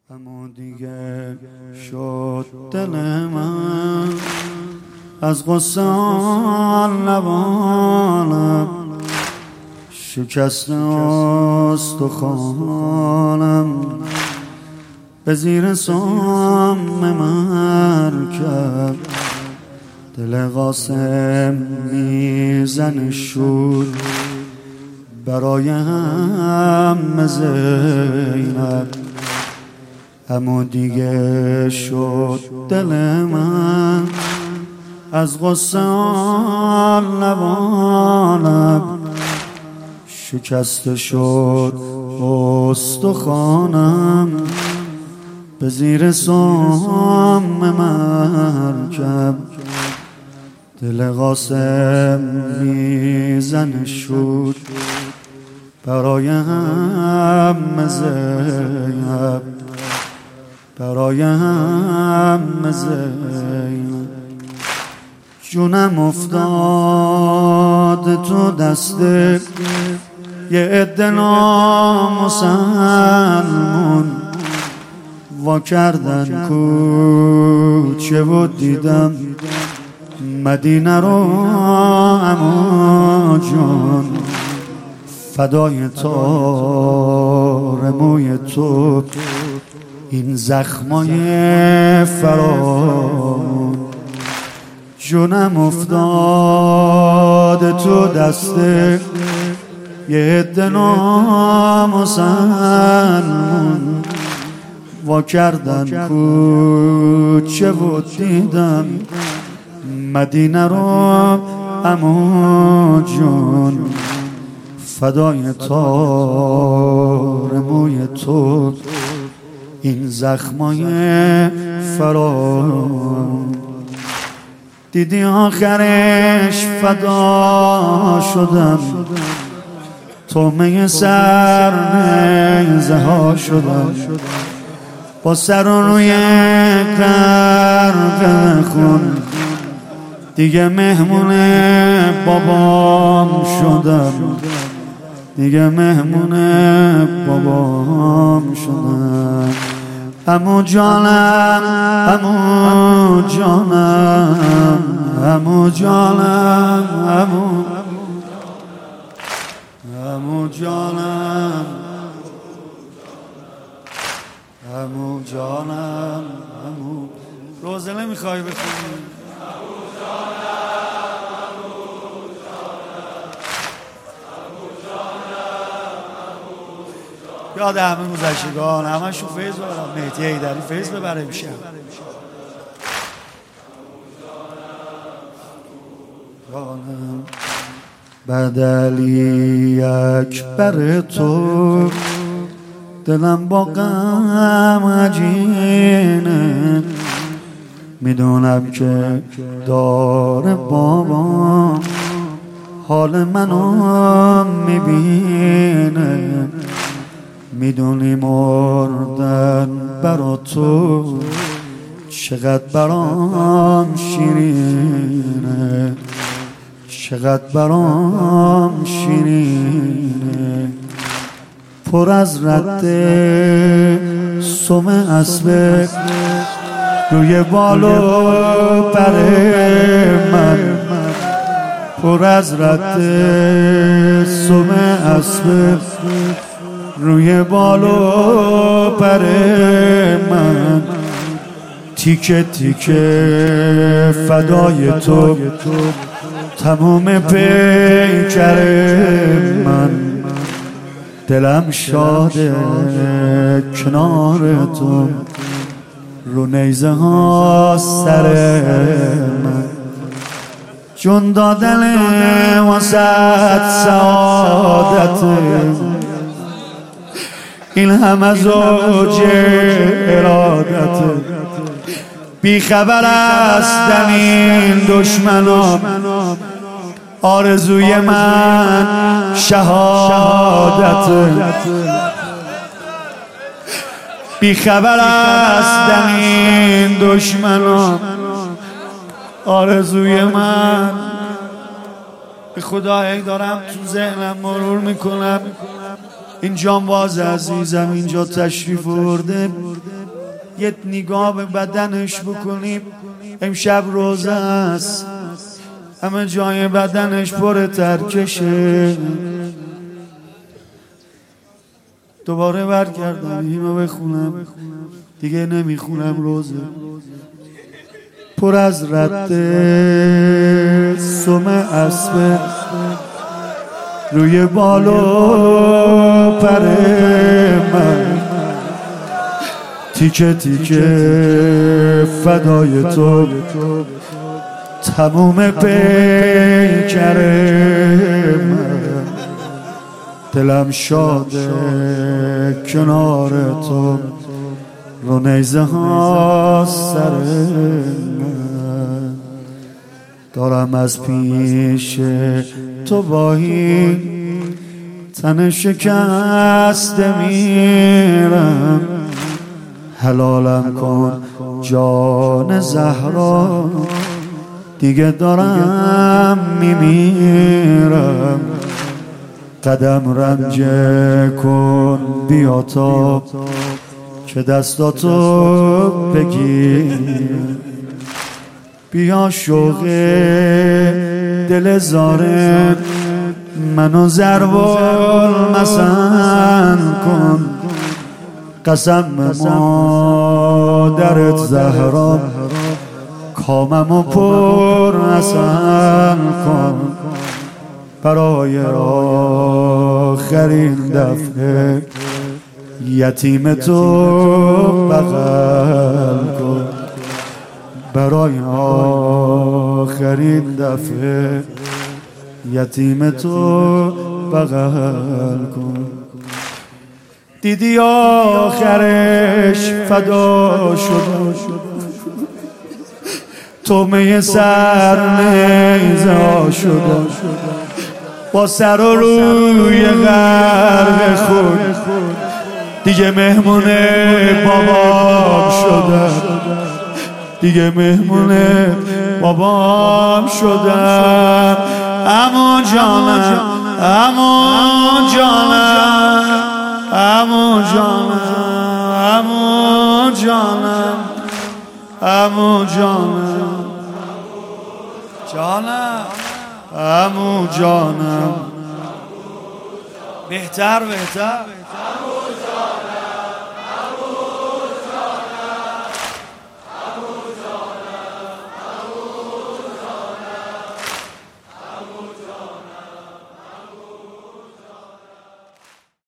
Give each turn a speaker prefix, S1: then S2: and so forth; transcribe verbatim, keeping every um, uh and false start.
S1: اما دیگه شد دل من از غصه آن لبانم، شکست استخوانم به زیر سم مرکب. دل قاسم میزن شور برای هم زینب. اما دیگه شد دل من از غصه آن لبانم، شکست شد استخوانم به زیر سم مرکب. دل قاسم میزن شور برای هم زینب، برای هم زینب. جونم افتاد تو دست یه عده نامسلمون، وا کردن کوچه و دیدم مدینه رو. اما جون فدای تار موی تو این زخمای فرامون. جونم افتاد تو دست یه عده نامسلمون، وا کردن کوچه و دیدم مدینه رو. اما جون فدای تار موی تو این زخمای فرام. دیدی آخرش فدا شدم، تومه سر نیزه ها شدم، با سر و روی غرق خون دیگه مهمون بابام شدم، دیگه مهمون بابام شدم. عمو جانم، عمو جانم، عمو جانم، عمو عمو جانم، عمو جانم، عمو. روزه نمیخوای بخونی؟ یاد همه گذشتگان، همشون فیض ببرم. مهدی حیدری فیض ببره میشه. بعد علی اکبر تو دلم با غم عجینه، میدونم که داره بابا حال منو میبینه. میدونی مردن برا تو چقدر برام شیرینه، چقدر برام شیرینه. پر از رد سم اسب روی بالو پر من، پر از رد سم اسب روی بالو پر من. تیکه تیکه فدای تو تموم پیکر من. دلم شاده کنار تو رو نیزه ها سر من. جون دادن واسط سعادت این هم از اوج ارادت. بی خبر هستن این دشمنان، آرزوی من شهادت. بی خبر هستن این دشمنان، آرزوی من. به خدا ای دارم تو ذهنم مرور میکنم این جانواز عزیزم اینجا تشریف آورده، یه نگاه به بدنش بکنیم. امشب روزه است، همه جای بدنش پر ترکشه. دوباره برگردم اینو بخونم، دیگه نمیخونم. روزه پر از رد سم اسب روی بالو پر من، تیکه تیکه فدای تو تموم پیکر من. دلم شاده کنار تو، رو نیزه ها سر من. دارم از پیش تو با این تن شکسته میرم. حلالم کن جان زهرا، دیگه دارم میمیرم. قدم رنجه کن بیا تا که دستاتو بگیر. بیا شوق دل زاره منو ضرب المثل کن. قسم مادرت زهرا کاممو پر عسل کن. برای آخرین دفعه یتیم تو بغل کن. برای آخرین دفعه یتیم تو بغل کن. دیدی آخرش فدا شد، تومه سر نیزا شد. با سر و روی غرق خود دیگه مهمون بابام شدم. دیگه مهمون بابام شدم. عمو جانم، عمو جانم، عمو جانم، عمو جانم، عمو جانم، جانم، عمو جانم. بهتر بهتر